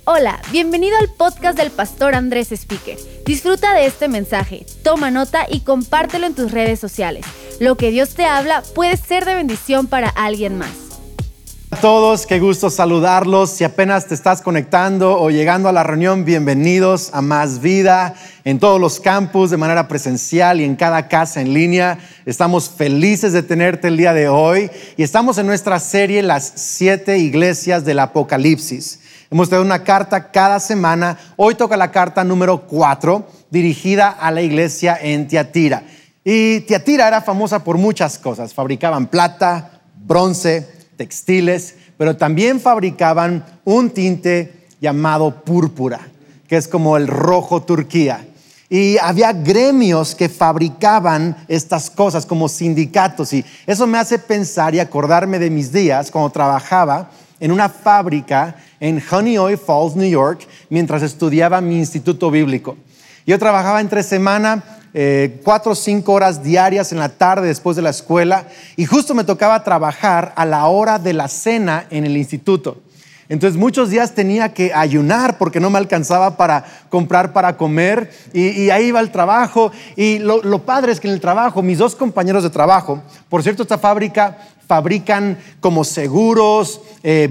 Hola, bienvenido al podcast del pastor Andrés Speaker. Disfruta de este mensaje, toma nota y compártelo en tus redes sociales. Lo que Dios te habla puede ser de bendición para alguien más. Hola a todos, qué gusto saludarlos. Si apenas te estás conectando o llegando a la reunión, bienvenidos a Más Vida en todos los campus de manera presencial y en cada casa en línea. Estamos felices de tenerte el día de hoy y estamos en nuestra serie Las 7 iglesias del Apocalipsis. Hemos traído una carta cada semana. Hoy toca la carta número 4, dirigida a la iglesia en Tiatira. Y Tiatira era famosa por muchas cosas. Fabricaban plata, bronce, textiles, pero también fabricaban un tinte llamado púrpura, que es como el rojo turquía. Y había gremios que fabricaban estas cosas como sindicatos. Y eso me hace pensar y acordarme de mis días cuando trabajaba en una fábrica en Honeoye Falls, New York, mientras estudiaba mi instituto bíblico. Yo trabajaba entre semana 4 o 5 horas diarias en la tarde después de la escuela y justo me tocaba trabajar a la hora de la cena en el instituto. Entonces muchos días tenía que ayunar porque no me alcanzaba para comprar para comer y ahí iba al trabajo. Y lo padre es que en el trabajo, mis 2 compañeros de trabajo, por cierto, esta fábrica fabrican como seguros,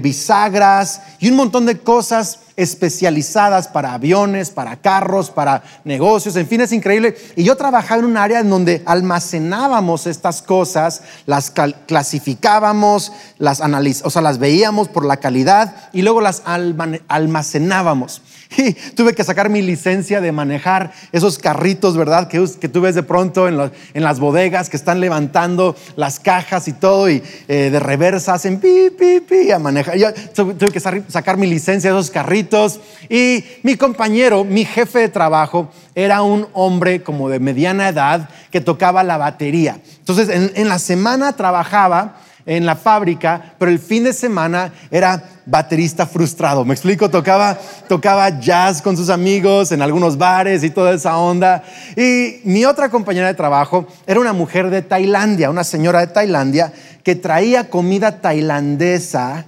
bisagras y un montón de cosas especializadas para aviones, para carros, para negocios, en fin, es increíble. Y yo trabajaba en un área en donde almacenábamos estas cosas, las clasificábamos, las veíamos por la calidad y luego las almacenábamos. Y tuve que sacar mi licencia de manejar esos carritos, ¿verdad? Que tú ves de pronto en las bodegas que están levantando las cajas y todo y de reversa hacen pi, pi, pi a manejar. Yo tuve que sacar mi licencia de esos carritos y mi compañero, mi jefe de trabajo, era un hombre como de mediana edad que tocaba la batería. Entonces en la semana trabajaba en la fábrica, pero el fin de semana era baterista frustrado. ¿Me explico? Tocaba jazz con sus amigos en algunos bares y toda esa onda. Y mi otra compañera de trabajo era una mujer de Tailandia, una señora de Tailandia que traía comida tailandesa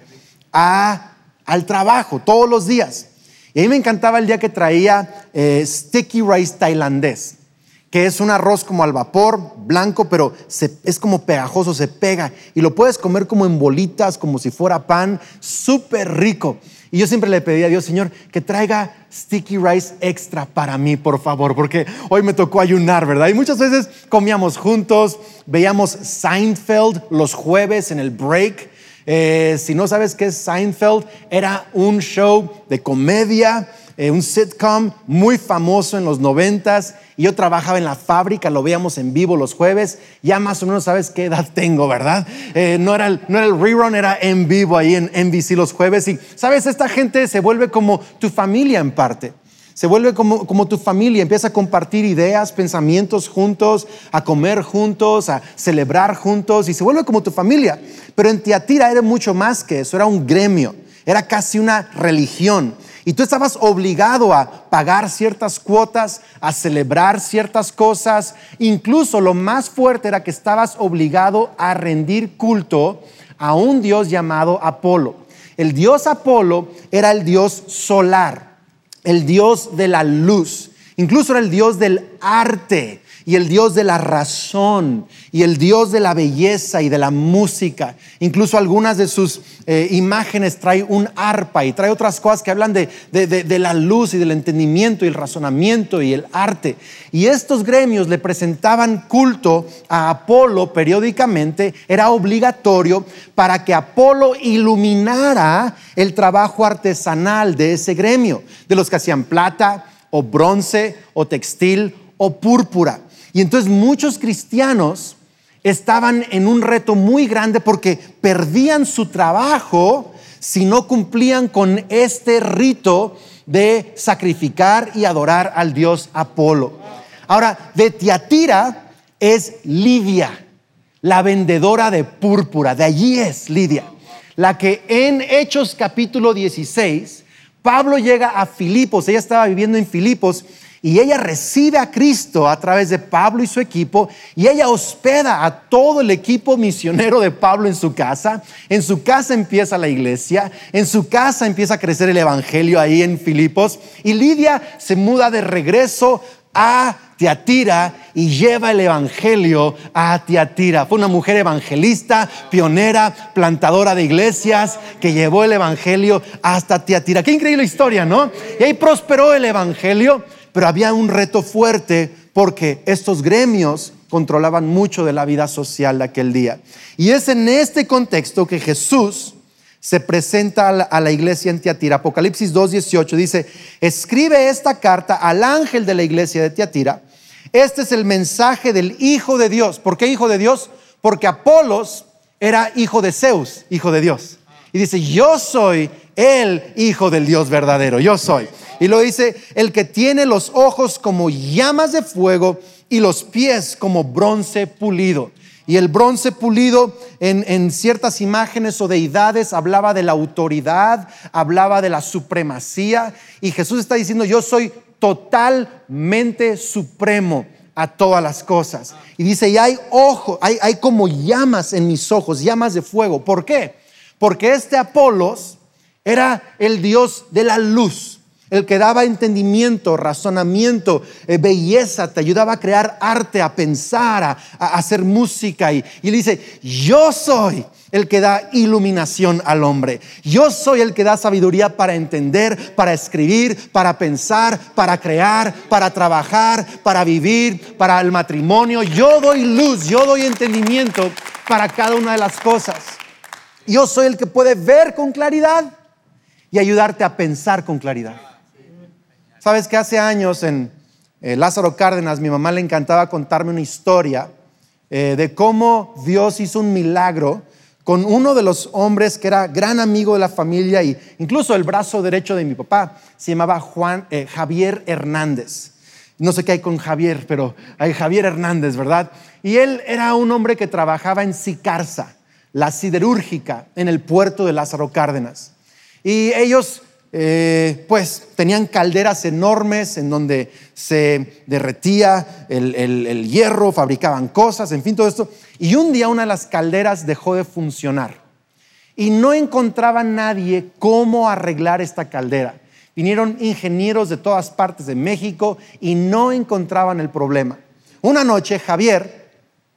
al trabajo todos los días. Y a mí me encantaba el día que traía sticky rice tailandés, que es un arroz como al vapor, blanco, pero es como pegajoso, se pega. Y lo puedes comer como en bolitas, como si fuera pan, súper rico. Y yo siempre le pedía a Dios, Señor, que traiga sticky rice extra para mí, por favor, porque hoy me tocó ayunar, ¿verdad? Y muchas veces comíamos juntos, veíamos Seinfeld los jueves en el break. Si no sabes qué es Seinfeld, era un show de comedia, un sitcom muy famoso en los 90s. Y yo trabajaba en la fábrica, lo veíamos en vivo los jueves. Ya más o menos sabes qué edad tengo, ¿verdad? No era el rerun, era en vivo ahí en NBC los jueves. Y sabes, esta gente se vuelve como tu familia en parte. Se vuelve como tu familia, empieza a compartir ideas, pensamientos juntos, a comer juntos, a celebrar juntos y se vuelve como tu familia. Pero en Tiatira era mucho más que eso, era un gremio, era casi una religión. Y tú estabas obligado a pagar ciertas cuotas, a celebrar ciertas cosas. Incluso lo más fuerte era que estabas obligado a rendir culto a un dios llamado Apolo. El dios Apolo era el dios solar, el dios de la luz, incluso era el dios del arte y el dios de la razón y el dios de la belleza y de la música. Incluso algunas de sus imágenes trae un arpa y trae otras cosas que hablan de la luz y del entendimiento y el razonamiento y el arte. Y estos gremios le presentaban culto a Apolo periódicamente. Era obligatorio para que Apolo iluminara el trabajo artesanal de ese gremio, de los que hacían plata o bronce o textil o púrpura. Y entonces muchos cristianos estaban en un reto muy grande porque perdían su trabajo si no cumplían con este rito de sacrificar y adorar al dios Apolo. Ahora, de Tiatira es Lidia, la vendedora de púrpura. De allí es Lidia, la que en Hechos capítulo 16, Pablo llega a Filipos. Ella estaba viviendo en Filipos Y ella recibe a Cristo a través de Pablo y su equipo, y ella hospeda a todo el equipo misionero de Pablo en su casa. En su casa empieza la iglesia, en su casa empieza a crecer el evangelio ahí en Filipos, y Lidia se muda de regreso a Tiatira y lleva el evangelio a Tiatira. Fue una mujer evangelista, pionera, plantadora de iglesias, que llevó el evangelio hasta Tiatira. Qué increíble historia, ¿no? Y ahí prosperó el evangelio, pero había un reto fuerte porque estos gremios controlaban mucho de la vida social de aquel día. Y es en este contexto que Jesús se presenta a la iglesia en Tiatira. Apocalipsis 2:18 dice: escribe esta carta al ángel de la iglesia de Tiatira. Este es el mensaje del Hijo de Dios. ¿Por qué Hijo de Dios? Porque Apolos era hijo de Zeus, hijo de Dios. Y dice: yo soy el Hijo del Dios verdadero, yo soy. Y lo dice: el que tiene los ojos como llamas de fuego y los pies como bronce pulido. Y el bronce pulido en ciertas imágenes o deidades hablaba de la autoridad, hablaba de la supremacía. Y Jesús está diciendo: yo soy totalmente supremo a todas las cosas. Y dice: y hay como llamas en mis ojos, llamas de fuego. ¿Por qué? Porque este Apolos era el dios de la luz, el que daba entendimiento, razonamiento, belleza, te ayudaba a crear arte, a pensar, a hacer música. Y él dice: yo soy el que da iluminación al hombre. Yo soy el que da sabiduría para entender, para escribir, para pensar, para crear, para trabajar, para vivir, para el matrimonio. Yo doy luz, yo doy entendimiento para cada una de las cosas. Yo soy el que puede ver con claridad y ayudarte a pensar con claridad. Sabes que hace años en Lázaro Cárdenas, mi mamá le encantaba contarme una historia de cómo Dios hizo un milagro con uno de los hombres que era gran amigo de la familia, y incluso el brazo derecho de mi papá. Se llamaba Javier Hernández. No sé qué hay con Javier, pero hay Javier Hernández, ¿verdad? Y él era un hombre que trabajaba en Sicarza, la siderúrgica, en el puerto de Lázaro Cárdenas. Y ellos pues tenían calderas enormes en donde se derretía el hierro, fabricaban cosas, en fin, todo esto. Y un día una de las calderas dejó de funcionar y no encontraba nadie cómo arreglar esta caldera. Vinieron ingenieros de todas partes de México y no encontraban el problema. Una noche Javier,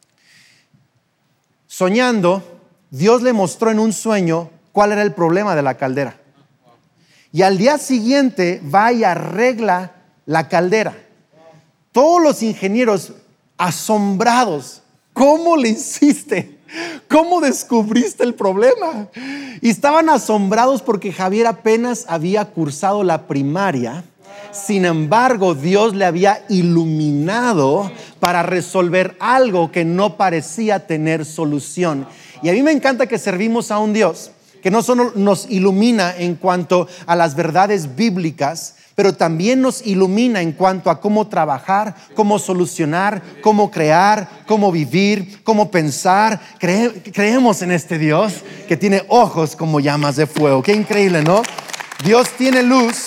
soñando, Dios le mostró en un sueño cuál era el problema de la caldera. Y al día siguiente va y arregla la caldera. Todos los ingenieros asombrados: ¿cómo le hiciste? ¿Cómo descubriste el problema? Y estaban asombrados porque Javier apenas había cursado la primaria. Sin embargo, Dios le había iluminado para resolver algo que no parecía tener solución. Y a mí me encanta que servimos a un Dios que no solo nos ilumina en cuanto a las verdades bíblicas, pero también nos ilumina en cuanto a cómo trabajar, cómo solucionar, cómo crear, cómo vivir, cómo pensar. Creemos en este Dios que tiene ojos como llamas de fuego. Qué increíble, ¿no? Dios tiene luz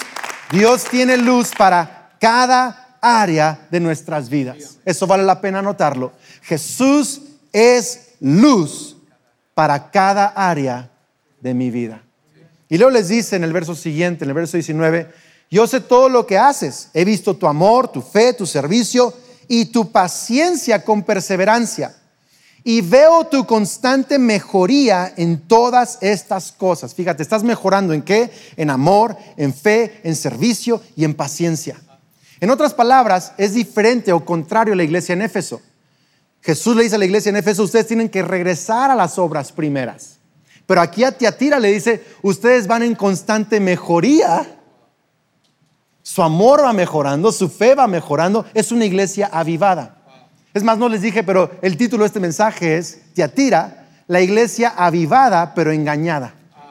para cada área de nuestras vidas. Eso vale la pena anotarlo. Jesús es luz para cada área de mi vida. Y luego les dice en el verso siguiente, en el verso 19: yo sé todo lo que haces, he visto tu amor, tu fe, tu servicio y tu paciencia con perseverancia, y veo tu constante mejoría en todas estas cosas. Fíjate, estás mejorando ¿en qué? En amor, en fe, en servicio y en paciencia. En otras palabras, es diferente o contrario a la iglesia en Éfeso. Jesús le dice a la iglesia en Éfeso: ustedes tienen que regresar a las obras primeras. Pero aquí a Tiatira le dice: ustedes van en constante mejoría. Su amor va mejorando, su fe va mejorando. Es una iglesia avivada. Es más, no les dije, pero el título de este mensaje es Tiatira, la iglesia avivada pero engañada.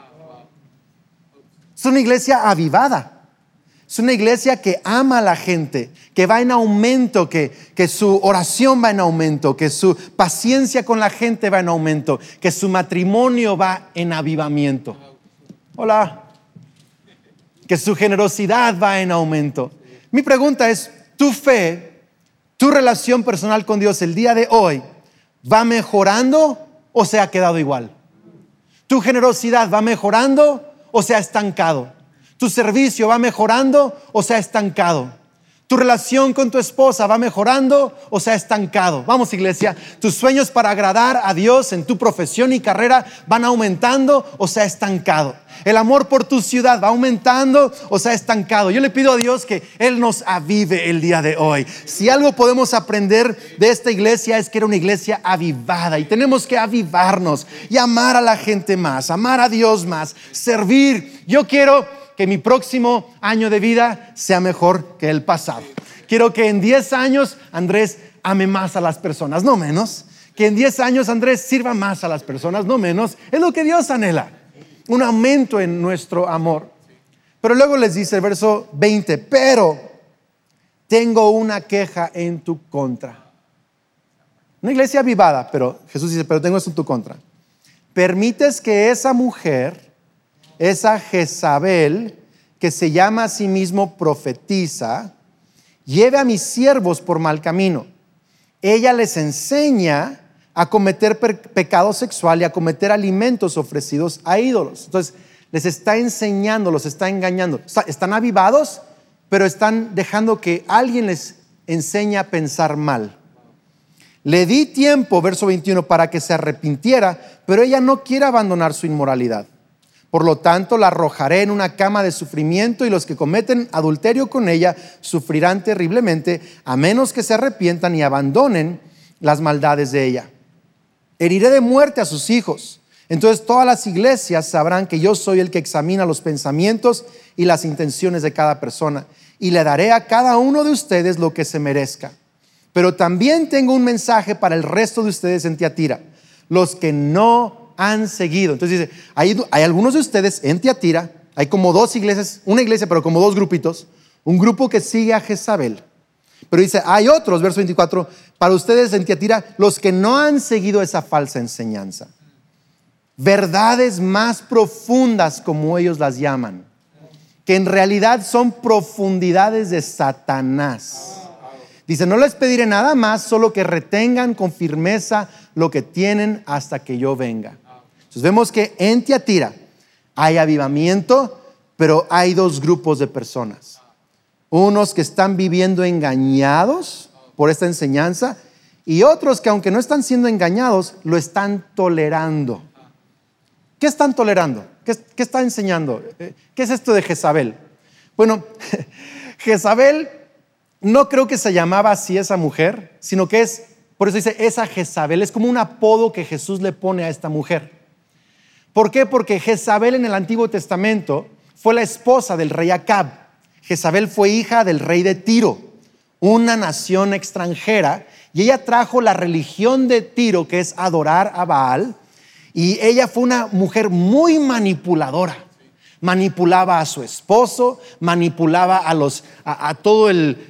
Es una iglesia avivada. Es una iglesia que ama a la gente, que va en aumento, que su oración va en aumento, que su paciencia con la gente va en aumento, que su matrimonio va en avivamiento. Hola. Que su generosidad va en aumento. Mi pregunta es: tu fe, tu relación personal con Dios el día de hoy va mejorando o se ha quedado igual. Tu generosidad va mejorando o se ha estancado. Tu servicio va mejorando o se ha estancado. Tu relación con tu esposa va mejorando o se ha estancado. Vamos, iglesia, tus sueños para agradar a Dios en tu profesión y carrera van aumentando o se ha estancado. El amor por tu ciudad va aumentando o se ha estancado. Yo le pido a Dios que Él nos avive el día de hoy. Si algo podemos aprender de esta iglesia es que era una iglesia avivada y tenemos que avivarnos y amar a la gente más, amar a Dios más, servir. Yo quiero que mi próximo año de vida sea mejor que el pasado. Quiero que en 10 años Andrés ame más a las personas, no menos. Que en 10 años Andrés sirva más a las personas, no menos. Es lo que Dios anhela, un aumento en nuestro amor. Pero luego les dice el verso 20, pero tengo una queja en tu contra. Una iglesia avivada, pero Jesús dice, pero tengo esto en tu contra. Permites que esa mujer, esa Jezabel, que se llama a sí mismo profetiza, lleve a mis siervos por mal camino. Ella les enseña a cometer pecado sexual y a cometer alimentos ofrecidos a ídolos. Entonces, les está enseñando, los está engañando. Están avivados, pero están dejando que alguien les enseñe a pensar mal. Le di tiempo, verso 21, para que se arrepintiera, pero ella no quiere abandonar su inmoralidad. Por lo tanto, la arrojaré en una cama de sufrimiento y los que cometen adulterio con ella sufrirán terriblemente, a menos que se arrepientan y abandonen las maldades de ella. Heriré de muerte a sus hijos. Entonces todas las iglesias sabrán que yo soy el que examina los pensamientos y las intenciones de cada persona, y le daré a cada uno de ustedes lo que se merezca. Pero también tengo un mensaje para el resto de ustedes en Tiatira, los que no han seguido. Entonces dice, hay algunos de ustedes en Tiatira, hay como 2 iglesias, una iglesia pero como 2 grupitos, un grupo que sigue a Jezabel. Pero dice, hay otros, verso 24, para ustedes en Tiatira, los que no han seguido esa falsa enseñanza. Verdades más profundas, como ellos las llaman, que en realidad son profundidades de Satanás. Dice, no les pediré nada más, solo que retengan con firmeza lo que tienen hasta que yo venga. Entonces vemos que en Tiatira hay avivamiento, pero hay 2 grupos de personas. Unos que están viviendo engañados por esta enseñanza y otros que, aunque no están siendo engañados, lo están tolerando. ¿Qué están tolerando? ¿Qué está enseñando? ¿Qué es esto de Jezabel? Bueno, Jezabel no creo que se llamaba así esa mujer, sino que es, por eso dice esa Jezabel, es como un apodo que Jesús le pone a esta mujer. ¿Por qué? Porque Jezabel en el Antiguo Testamento fue la esposa del rey Acab. Jezabel fue hija del rey de Tiro, una nación extranjera, y ella trajo la religión de Tiro, que es adorar a Baal, y ella fue una mujer muy manipulaba a su esposo, manipulaba a todo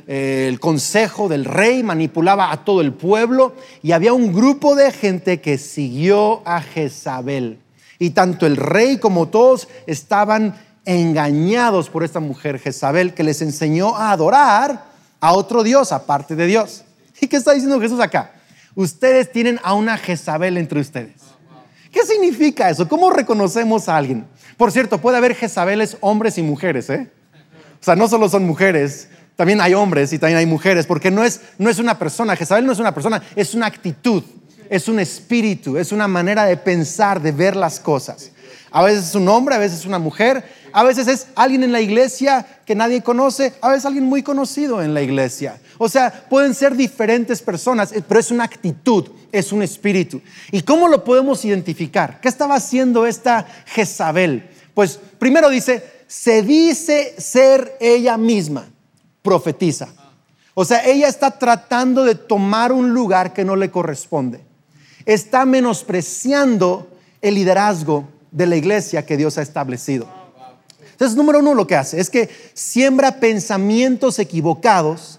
el consejo del rey, manipulaba a todo el pueblo, y había un grupo de gente que siguió a Jezabel, y tanto el rey como todos estaban engañados por esta mujer Jezabel, que les enseñó a adorar a otro Dios aparte de Dios. ¿Y qué está diciendo Jesús acá? Ustedes tienen a una Jezabel entre ustedes. ¿Qué significa eso? ¿Cómo reconocemos a alguien? Por cierto, puede haber Jezabeles hombres y mujeres, O sea, no solo son mujeres, también hay hombres y también hay mujeres, porque no es una persona. Jezabel no es una persona, es una actitud, es un espíritu, es una manera de pensar, de ver las cosas. A veces es un hombre, a veces es una mujer, a veces es alguien en la iglesia que nadie conoce, a veces alguien muy conocido en la iglesia. O sea, pueden ser diferentes personas, pero es una actitud, es un espíritu. ¿Y cómo lo podemos identificar? ¿Qué estaba haciendo esta Jezabel? Pues primero dice, se dice ser ella misma, profetiza. O sea, ella está tratando de tomar un lugar que no le corresponde. Está menospreciando el liderazgo de la iglesia que Dios ha establecido. Entonces, número 1, lo que hace es que siembra pensamientos equivocados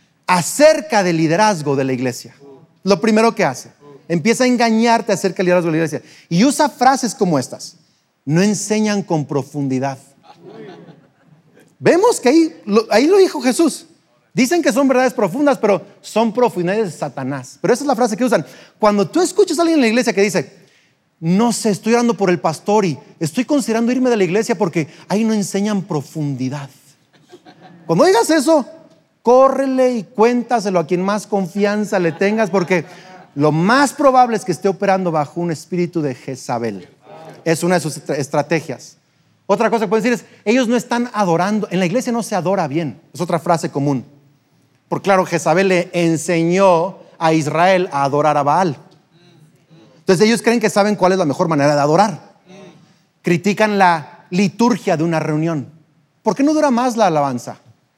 acerca del liderazgo de la iglesia. Lo primero que hace, empieza a engañarte acerca del liderazgo de la iglesia y usa frases como estas: no enseñan con profundidad. Vemos que ahí lo dijo Jesús. Dicen que son verdades profundas, pero son profundidades de Satanás. Pero esa es la frase que usan. Cuando tú escuchas a alguien en la iglesia que dice, no sé, estoy orando por el pastor y estoy considerando irme de la iglesia porque ahí no enseñan profundidad. Cuando digas eso, córrele y cuéntaselo a quien más confianza le tengas, porque lo más probable es que esté operando bajo un espíritu de Jezabel. Es una de sus estrategias. Otra cosa que pueden decir es, ellos no están adorando, en la iglesia no se adora bien. Es otra frase común. Porque claro, Jezabel le enseñó a Israel a adorar a Baal. Entonces ellos creen que saben cuál es la mejor manera de adorar. Critican la liturgia de una reunión. ¿Por qué no dura más la alabanza?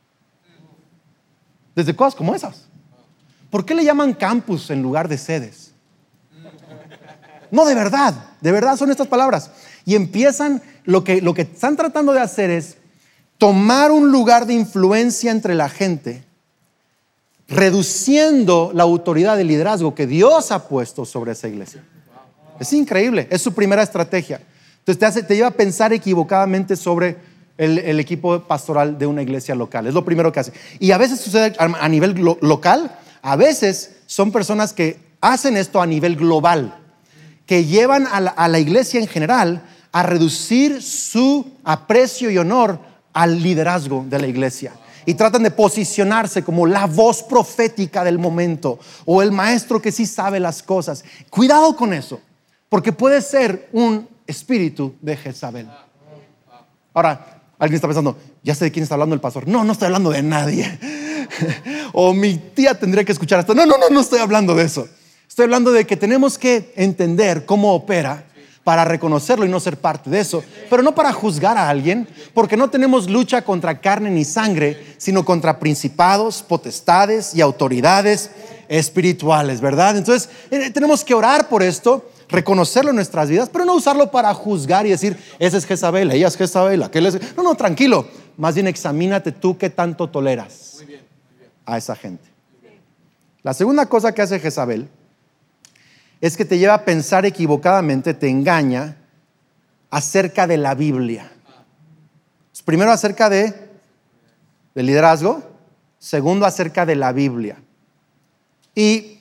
Desde cosas como esas. ¿Por qué le llaman campus en lugar de sedes? No, de verdad son estas palabras. Y empiezan, lo que están tratando de hacer es tomar un lugar de influencia entre la gente, reduciendo la autoridad de liderazgo que Dios ha puesto sobre esa iglesia. Es increíble, es su primera estrategia. Entonces te lleva a pensar equivocadamente sobre el equipo pastoral de una iglesia local. Es lo primero que hace. Y a veces sucede a nivel local, a veces son personas que hacen esto a nivel global, que llevan a la iglesia en general a reducir su aprecio y honor al liderazgo de la iglesia. Y tratan de posicionarse como la voz profética del momento o el maestro que sí sabe las cosas. Cuidado con eso, porque puede ser un espíritu de Jezabel. Ahora, alguien está pensando, ya sé de quién está hablando el pastor. No estoy hablando de nadie. O mi tía tendría que escuchar esto. No estoy hablando de eso. Estoy hablando de que tenemos que entender cómo opera para reconocerlo y no ser parte de eso, pero no para juzgar a alguien, porque no tenemos lucha contra carne ni sangre, sino contra principados, potestades y autoridades espirituales, ¿verdad? Entonces tenemos que orar por esto, reconocerlo en nuestras vidas, pero no usarlo para juzgar y decir, ese es Jezabel, ella es Jezabel, aquel es... No, tranquilo, más bien examínate tú qué tanto toleras a esa gente. La segunda cosa que hace Jezabel es que te lleva a pensar equivocadamente, te engaña acerca de la Biblia. Primero acerca del liderazgo, segundo acerca de la Biblia. Y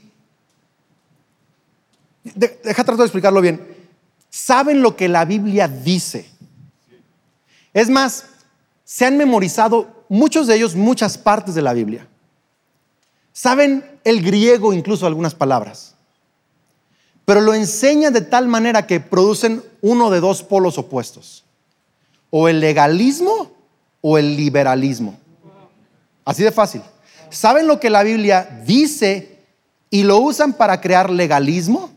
trato de explicarlo bien. Saben lo que la Biblia dice. Es más, se han memorizado muchos de ellos muchas partes de la Biblia. Saben el griego, incluso algunas palabras. Pero lo enseñan de tal manera que producen uno de dos polos opuestos. O el legalismo o el liberalismo. Así de fácil. ¿Saben lo que la Biblia dice y lo usan para crear legalismo?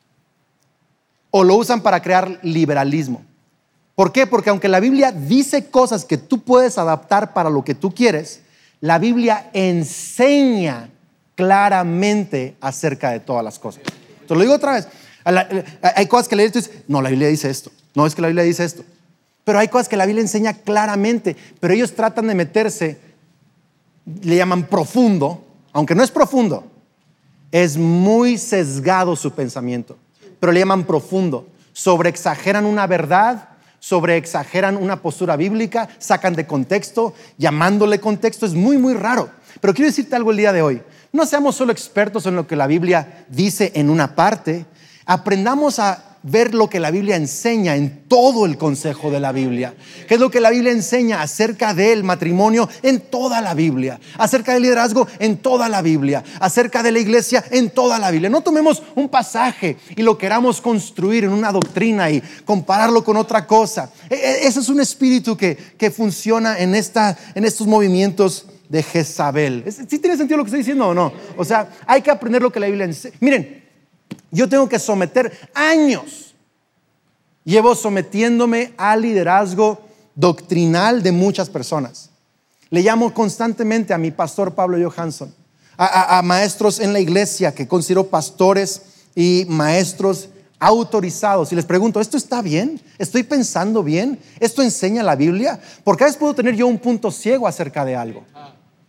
¿O lo usan para crear liberalismo? ¿Por qué? Porque aunque la Biblia dice cosas que tú puedes adaptar para lo que tú quieres, la Biblia enseña claramente acerca de todas las cosas. Te lo digo otra vez. Hay cosas que lees y dices, no, la Biblia dice esto. No, es que la Biblia dice esto. Pero hay cosas que la Biblia enseña claramente, pero ellos tratan de meterse, le llaman profundo, aunque no es profundo, es muy sesgado su pensamiento, pero le llaman profundo. Sobreexageran una verdad, sobreexageran una postura bíblica, sacan de contexto, llamándole contexto. Es muy, muy raro. Pero quiero decirte algo el día de hoy. No seamos solo expertos en lo que la Biblia dice en una parte. Aprendamos a ver lo que la Biblia enseña en todo el consejo de la Biblia. ¿Qué es lo que la Biblia enseña acerca del matrimonio en toda la Biblia? Acerca del liderazgo en toda la Biblia. Acerca de la iglesia en toda la Biblia. No tomemos un pasaje y lo queramos construir en una doctrina y compararlo con otra cosa. Ese es un espíritu que funciona en estos movimientos de Jezabel. ¿Sí tiene sentido lo que estoy diciendo o no? O sea, hay que aprender lo que la Biblia enseña. Miren, yo tengo que someter años. Llevo sometiéndome al liderazgo doctrinal de muchas personas. Le llamo constantemente a mi pastor Pablo Johansson, a maestros en la iglesia que considero pastores y maestros autorizados, y les pregunto, ¿esto está bien? ¿Estoy pensando bien? ¿Esto enseña la Biblia? Porque a veces puedo tener yo un punto ciego acerca de algo.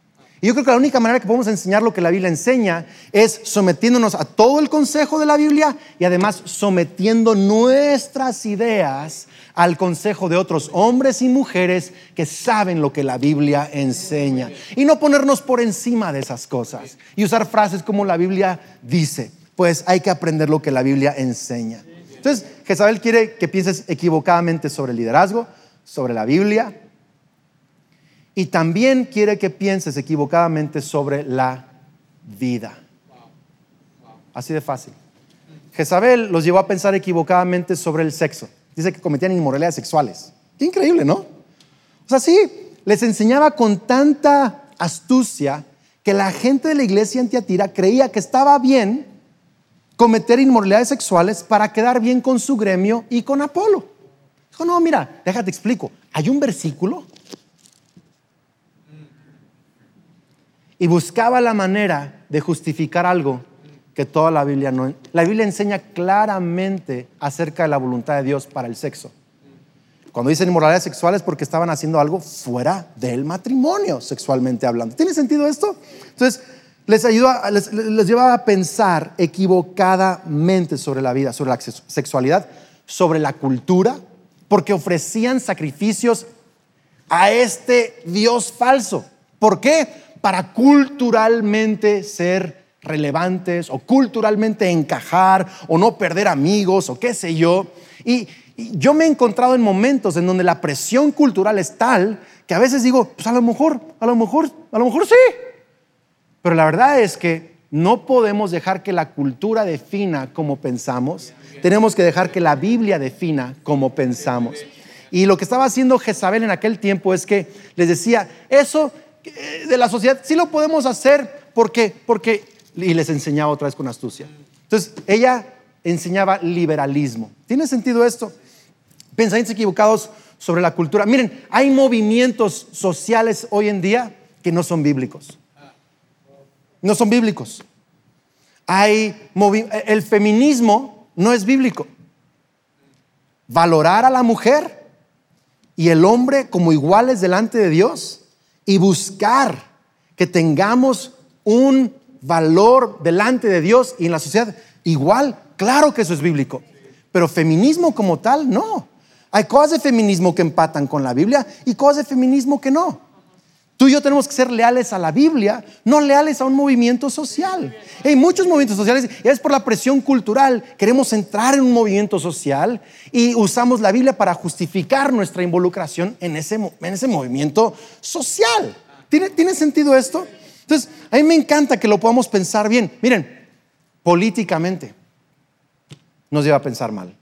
Y yo creo que la única manera que podemos enseñar lo que la Biblia enseña es sometiéndonos a todo el consejo de la Biblia y además sometiendo nuestras ideas al consejo de otros hombres y mujeres que saben lo que la Biblia enseña. Y no ponernos por encima de esas cosas y usar frases como la Biblia dice. Pues hay que aprender lo que la Biblia enseña. Entonces, Jezabel quiere que pienses equivocadamente sobre el liderazgo, sobre la Biblia. Y también quiere que pienses equivocadamente sobre la vida. Así de fácil. Jezabel los llevó a pensar equivocadamente sobre el sexo. Dice que cometían inmoralidades sexuales. Qué increíble, ¿no? O sea, sí, les enseñaba con tanta astucia que la gente de la iglesia en Tiatira creía que estaba bien cometer inmoralidades sexuales para quedar bien con su gremio y con Apolo. Dijo, no, mira, déjate explico. Hay un versículo. Y buscaba la manera de justificar algo que toda la Biblia no. La Biblia enseña claramente acerca de la voluntad de Dios para el sexo. Cuando dicen inmoralidades sexuales, porque estaban haciendo algo fuera del matrimonio, sexualmente hablando. ¿Tiene sentido esto? Entonces, les llevaba a pensar equivocadamente sobre la vida, sobre la sexualidad, sobre la cultura, porque ofrecían sacrificios a este Dios falso. ¿Por qué? Para culturalmente ser relevantes o culturalmente encajar o no perder amigos o qué sé yo. Y yo me he encontrado en momentos en donde la presión cultural es tal que a veces digo, pues a lo mejor sí. Pero la verdad es que no podemos dejar que la cultura defina cómo pensamos. Tenemos que dejar que la Biblia defina cómo pensamos. Y lo que estaba haciendo Jezabel en aquel tiempo es que les decía, eso de la sociedad sí lo podemos hacer porque y les enseñaba otra vez con astucia. Entonces ella enseñaba liberalismo. ¿Tiene sentido esto? Pensamientos equivocados sobre la cultura. Miren, hay movimientos sociales hoy en día que no son bíblicos. No son bíblicos. El feminismo no es bíblico. Valorar a la mujer y el hombre como iguales delante de Dios y buscar que tengamos un valor delante de Dios y en la sociedad igual, claro que eso es bíblico. Pero feminismo como tal, no. Hay cosas de feminismo que empatan con la Biblia y cosas de feminismo que no. Tú y yo tenemos que ser leales a la Biblia, no leales a un movimiento social. Hay muchos movimientos sociales y es por la presión cultural. Queremos entrar en un movimiento social y usamos la Biblia para justificar nuestra involucración en ese movimiento social. ¿Tiene sentido esto? Entonces, a mí me encanta que lo podamos pensar bien. Miren, políticamente nos lleva a pensar mal.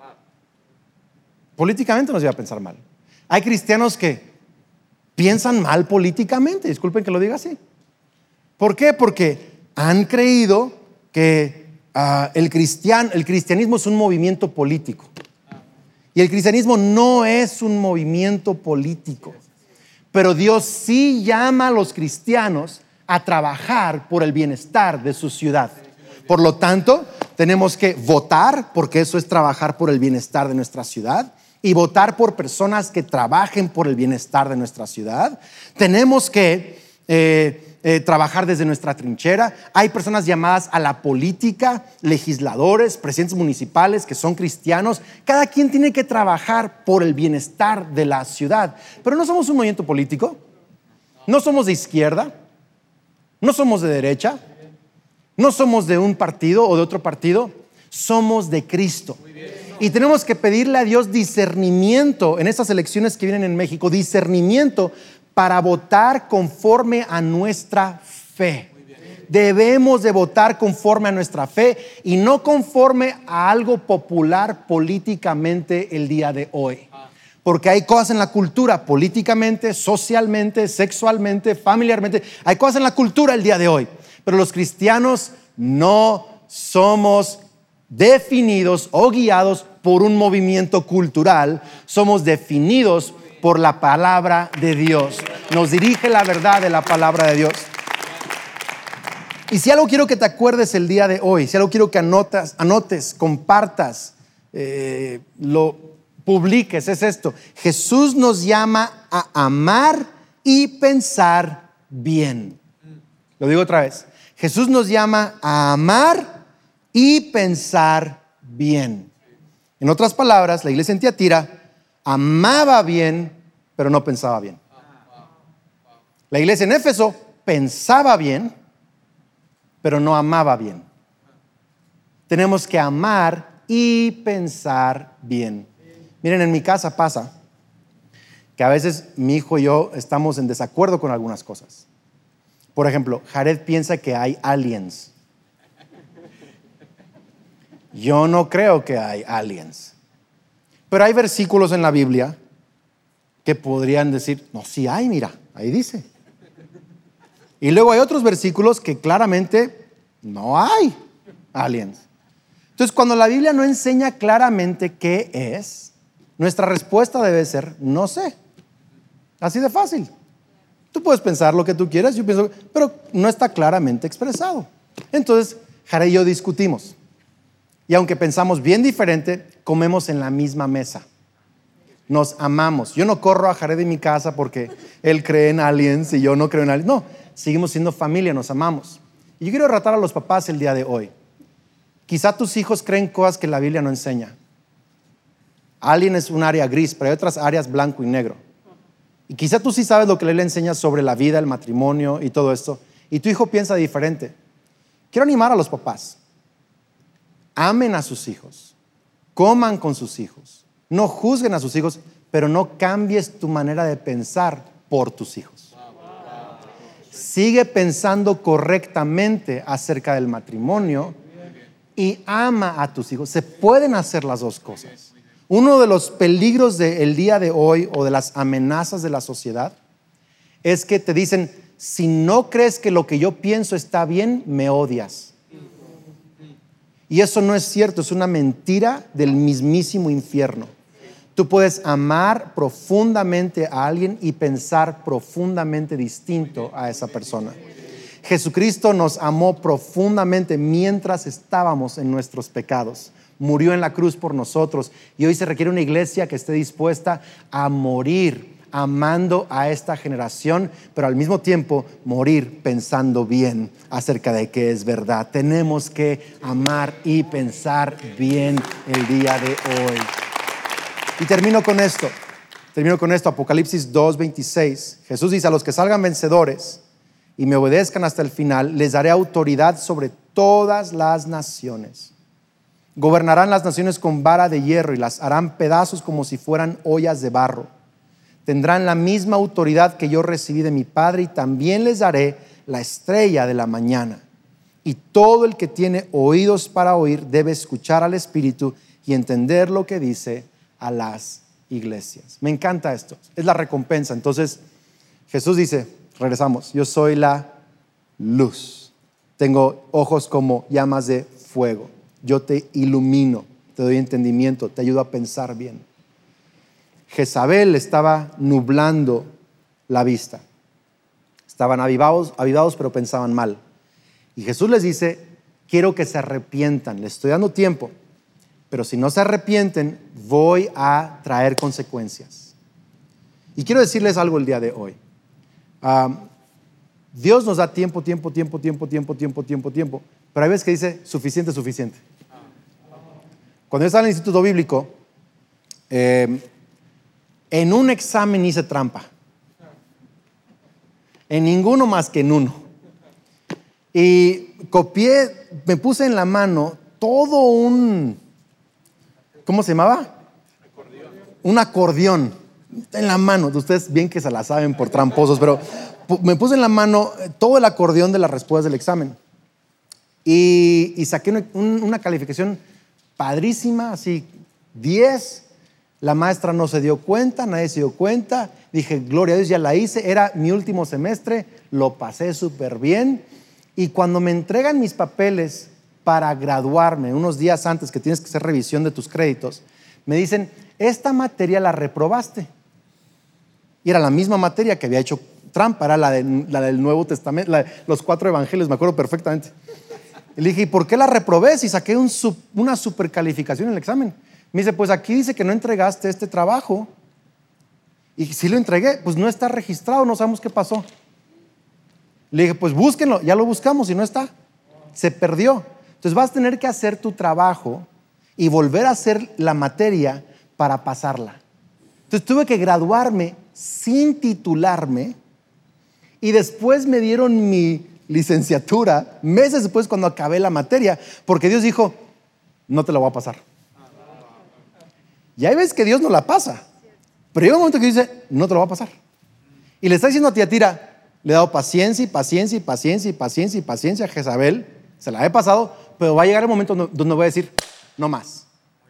Políticamente nos lleva a pensar mal. Hay cristianos que piensan mal políticamente, disculpen que lo diga así. ¿Por qué? Porque han creído que el cristianismo es un movimiento político. Y el cristianismo no es un movimiento político. Pero Dios sí llama a los cristianos a trabajar por el bienestar de su ciudad. Por lo tanto, tenemos que votar, porque eso es trabajar por el bienestar de nuestra ciudad. Y votar por personas que trabajen por el bienestar de nuestra ciudad. Tenemos que trabajar desde nuestra trinchera. Hay personas llamadas a la política, legisladores, presidentes municipales que son cristianos. Cada quien tiene que trabajar por el bienestar de la ciudad. Pero no somos un movimiento político, no somos de izquierda, no somos de derecha, no somos de un partido o de otro partido, somos de Cristo. Y tenemos que pedirle a Dios discernimiento en estas elecciones que vienen en México, discernimiento para votar conforme a nuestra fe. Debemos de votar conforme a nuestra fe y no conforme a algo popular políticamente el día de hoy. Porque hay cosas en la cultura, políticamente, socialmente, sexualmente, familiarmente, hay cosas en la cultura el día de hoy. Pero los cristianos no somos definidos o guiados por un movimiento cultural, somos definidos por la palabra de Dios. Nos dirige la verdad de la palabra de Dios. Y si algo quiero que te acuerdes el día de hoy, si algo quiero que anotes, compartas, lo publiques, es esto: Jesús nos llama a amar y pensar bien. Lo digo otra vez. Jesús nos llama a amar y pensar bien. En otras palabras, la iglesia en Tiatira amaba bien, pero no pensaba bien. La iglesia en Éfeso pensaba bien, pero no amaba bien. Tenemos que amar y pensar bien. Miren, en mi casa pasa que a veces mi hijo y yo estamos en desacuerdo con algunas cosas. Por ejemplo, Jared piensa que hay aliens. Yo no creo que hay aliens. Pero hay versículos en la Biblia que podrían decir, no, sí hay, mira, ahí dice. Y luego hay otros versículos que claramente no hay aliens. Entonces, cuando la Biblia no enseña claramente qué es, nuestra respuesta debe ser, no sé. Así de fácil. Tú puedes pensar lo que tú quieras, yo pienso, pero no está claramente expresado. Entonces, Jared y yo discutimos. Y aunque pensamos bien diferente, comemos en la misma mesa. Nos amamos. Yo no corro a Jared en mi casa porque él cree en aliens y yo no creo en aliens. No, seguimos siendo familia, nos amamos. Y yo quiero retar a los papás el día de hoy. Quizá tus hijos creen cosas que la Biblia no enseña. Alien es un área gris, pero hay otras áreas blanco y negro. Y quizá tú sí sabes lo que la Biblia enseña sobre la vida, el matrimonio y todo esto. Y tu hijo piensa diferente. Quiero animar a los papás. Amen a sus hijos. Coman con sus hijos. No juzguen a sus hijos, pero no cambies tu manera de pensar por tus hijos. Sigue pensando correctamente acerca del matrimonio y ama a tus hijos. Se pueden hacer las dos cosas. Uno de los peligros del día de hoy o de las amenazas de la sociedad es que te dicen, si no crees que lo que yo pienso está bien, me odias. Y eso no es cierto, es una mentira del mismísimo infierno. Tú puedes amar profundamente a alguien y pensar profundamente distinto a esa persona. Jesucristo nos amó profundamente mientras estábamos en nuestros pecados. Murió en la cruz por nosotros y hoy se requiere una iglesia que esté dispuesta a morir amando a esta generación, pero al mismo tiempo morir pensando bien acerca de qué es verdad. Tenemos que amar y pensar bien el día de hoy. Y termino con esto, Apocalipsis 2:26. Jesús dice, a los que salgan vencedores y me obedezcan hasta el final, les daré autoridad sobre todas las naciones. Gobernarán las naciones con vara de hierro y las harán pedazos como si fueran ollas de barro. Tendrán la misma autoridad que yo recibí de mi Padre y también les daré la estrella de la mañana. Y todo el que tiene oídos para oír debe escuchar al Espíritu y entender lo que dice a las iglesias. Me encanta esto, es la recompensa. Entonces Jesús dice, regresamos, yo soy la luz. Tengo ojos como llamas de fuego. Yo te ilumino, te doy entendimiento, te ayudo a pensar bien. Jezabel estaba nublando la vista. Estaban avivados, pero pensaban mal. Y Jesús les dice, quiero que se arrepientan, les estoy dando tiempo, pero si no se arrepienten, voy a traer consecuencias. Y quiero decirles algo el día de hoy. Dios nos da tiempo, pero hay veces que dice suficiente. Cuando yo estaba en el instituto bíblico, en un examen hice trampa. En ninguno más que en uno. Y copié, me puse en la mano todo un, ¿cómo se llamaba? Un acordeón en la mano. Ustedes bien que se la saben por tramposos, pero me puse en la mano todo el acordeón de las respuestas del examen. Y saqué una calificación padrísima, así 10. La maestra no se dio cuenta, nadie se dio cuenta. Dije, gloria a Dios, ya la hice. Era mi último semestre, lo pasé súper bien. Y cuando me entregan mis papeles para graduarme, unos días antes que tienes que hacer revisión de tus créditos, me dicen, esta materia la reprobaste. Y era la misma materia que había hecho trampa, era la del Nuevo Testamento, los 4 evangelios, me acuerdo perfectamente. Y le dije, ¿y por qué la reprobé si saqué una supercalificación en el examen? Me dice, pues aquí dice que no entregaste este trabajo. Y si lo entregué, pues no está registrado, no sabemos qué pasó. Le dije, pues búsquenlo, ya lo buscamos y no está. Se perdió. Entonces vas a tener que hacer tu trabajo y volver a hacer la materia para pasarla. Entonces tuve que graduarme sin titularme y después me dieron mi licenciatura meses después cuando acabé la materia, porque Dios dijo, no te la voy a pasar. Y ahí ves que Dios no la pasa, pero llega un momento que dice, no te lo va a pasar. Y le está diciendo a Tiatira, le he dado paciencia y paciencia y paciencia y paciencia y paciencia a Jezabel, se la he pasado, pero va a llegar el momento donde voy a decir, no más.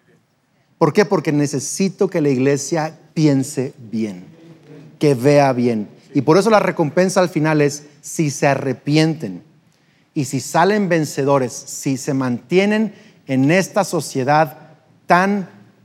¿Por qué? Porque necesito que la iglesia piense bien, que vea bien. Y por eso la recompensa al final es si se arrepienten y si salen vencedores, si se mantienen en esta sociedad tan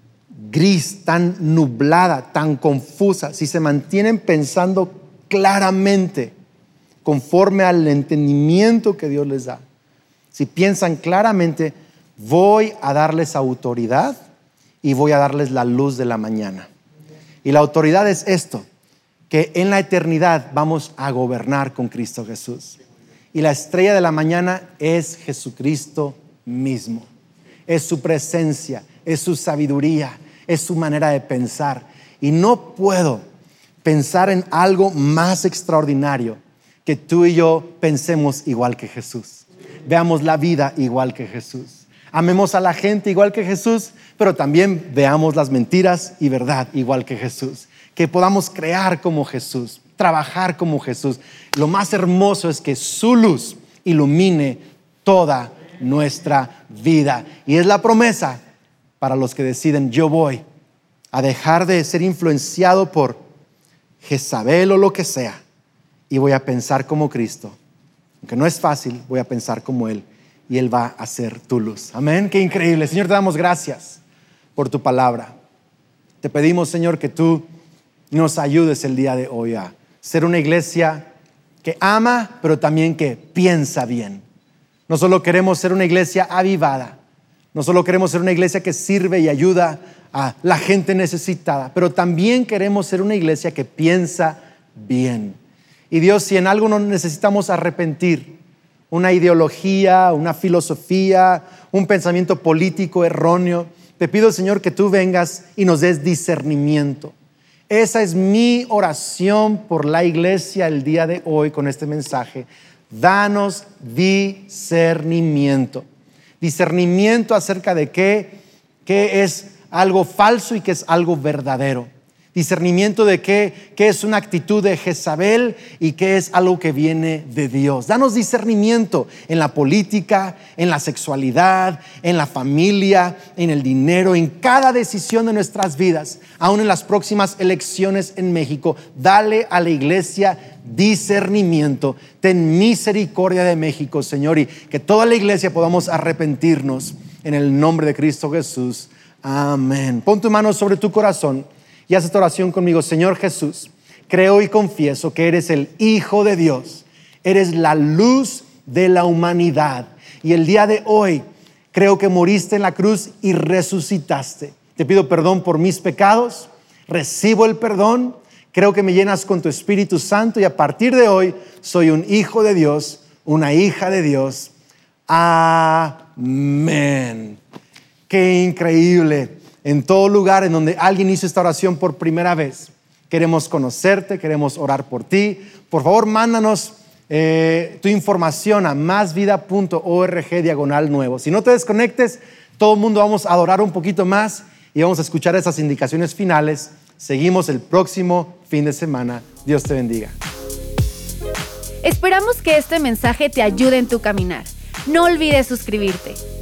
gris, tan nublada, tan confusa, si se mantienen pensando claramente conforme al entendimiento que Dios les da, si piensan claramente, voy a darles autoridad y voy a darles la luz de la mañana. Y la autoridad es esto, que en la eternidad vamos a gobernar con Cristo Jesús. Y la estrella de la mañana es Jesucristo mismo. Es su presencia, es su sabiduría, es su manera de pensar. Y no puedo pensar en algo más extraordinario que tú y yo pensemos igual que Jesús. Veamos la vida igual que Jesús. Amemos a la gente igual que Jesús, pero también veamos las mentiras y verdad igual que Jesús. Que podamos crear como Jesús, trabajar como Jesús. Lo más hermoso es que su luz ilumine toda nuestra vida. Y es la promesa para los que deciden, yo voy a dejar de ser influenciado por Jezabel o lo que sea y voy a pensar como Cristo. Aunque no es fácil, voy a pensar como Él y Él va a ser tu luz. Amén, qué increíble. Señor, te damos gracias por tu palabra. Te pedimos, Señor, que tú nos ayudes el día de hoy a ser una iglesia que ama, pero también que piensa bien. No solo queremos ser una iglesia avivada, no solo queremos ser una iglesia que sirve y ayuda a la gente necesitada, pero también queremos ser una iglesia que piensa bien. Y Dios, si en algo nos necesitamos arrepentir, una ideología, una filosofía, un pensamiento político erróneo, te pido, Señor, que tú vengas y nos des discernimiento. Esa es mi oración por la iglesia el día de hoy con este mensaje. Danos discernimiento. Discernimiento acerca de qué es algo falso y qué es algo verdadero. Discernimiento de qué es una actitud de Jezabel y qué es algo que viene de Dios. Danos discernimiento en la política, en la sexualidad, en la familia, en el dinero, en cada decisión de nuestras vidas, aún en las próximas elecciones en México. Dale a la iglesia discernimiento. Ten misericordia de México, Señor, y que toda la iglesia podamos arrepentirnos en el nombre de Cristo Jesús. Amén. Pon tu mano sobre tu corazón y haz esta oración conmigo. Señor Jesús, creo y confieso que eres el Hijo de Dios. Eres la luz de la humanidad. Y el día de hoy creo que moriste en la cruz y resucitaste. Te pido perdón por mis pecados. Recibo el perdón. Creo que me llenas con tu Espíritu Santo y a partir de hoy soy un hijo de Dios, una hija de Dios. Amén. Qué increíble. En todo lugar en donde alguien hizo esta oración por primera vez, queremos conocerte, queremos orar por ti. Por favor, mándanos tu información a masvida.org/nuevo. Si no te desconectes, todo el mundo vamos a adorar un poquito más y vamos a escuchar esas indicaciones finales. Seguimos el próximo fin de semana. Dios te bendiga. Esperamos que este mensaje te ayude en tu caminar. No olvides suscribirte.